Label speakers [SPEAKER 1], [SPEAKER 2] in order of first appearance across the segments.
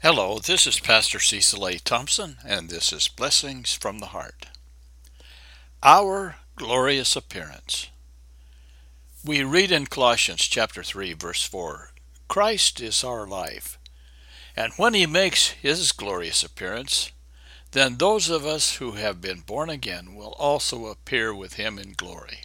[SPEAKER 1] Hello, this is Pastor Cecil A. Thompson, and this is Blessings from the Heart. Our glorious appearance. We read in Colossians chapter 3, verse 4, Christ is our life, and when he makes his glorious appearance, then those of us who have been born again will also appear with him in glory.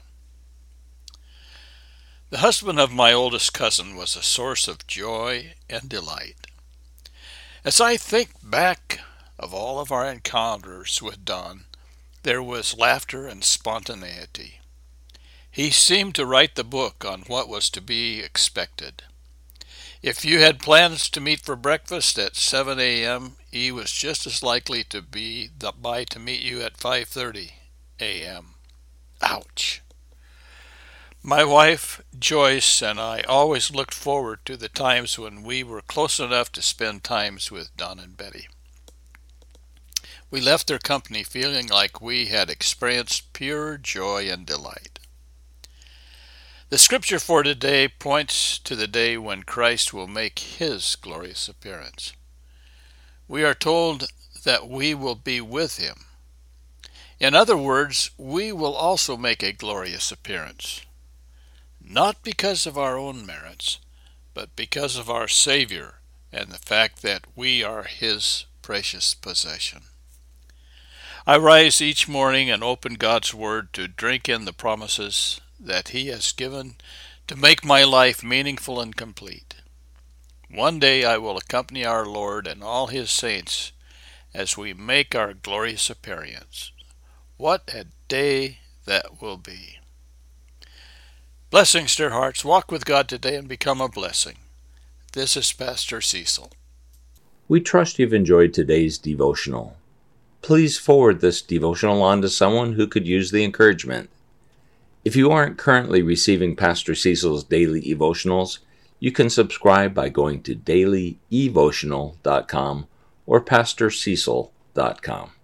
[SPEAKER 1] The husband of my oldest cousin was a source of joy and delight. As I think back of all of our encounters with Don, there was laughter and spontaneity. He seemed to write the book on what was to be expected. If you had plans to meet for breakfast at 7 a.m., he was just as likely to be by to meet you at 5:30 a.m. Ouch! My wife, Joyce, and I always looked forward to the times when we were close enough to spend times with Don and Betty. We left their company feeling like we had experienced pure joy and delight. The scripture for today points to the day when Christ will make his glorious appearance. We are told that we will be with him. In other words, we will also make a glorious appearance. Not because of our own merits, but because of our Savior and the fact that we are his precious possession. I rise each morning and open God's Word to drink in the promises that he has given to make my life meaningful and complete. One day I will accompany our Lord and all his saints as we make our glorious appearance. What a day that will be. Blessings, dear hearts. Walk with God today and become a blessing. This is Pastor Cecil.
[SPEAKER 2] We trust you've enjoyed today's devotional. Please forward this devotional on to someone who could use the encouragement. If you aren't currently receiving Pastor Cecil's daily devotionals, you can subscribe by going to dailyevotional.com or pastorcecil.com.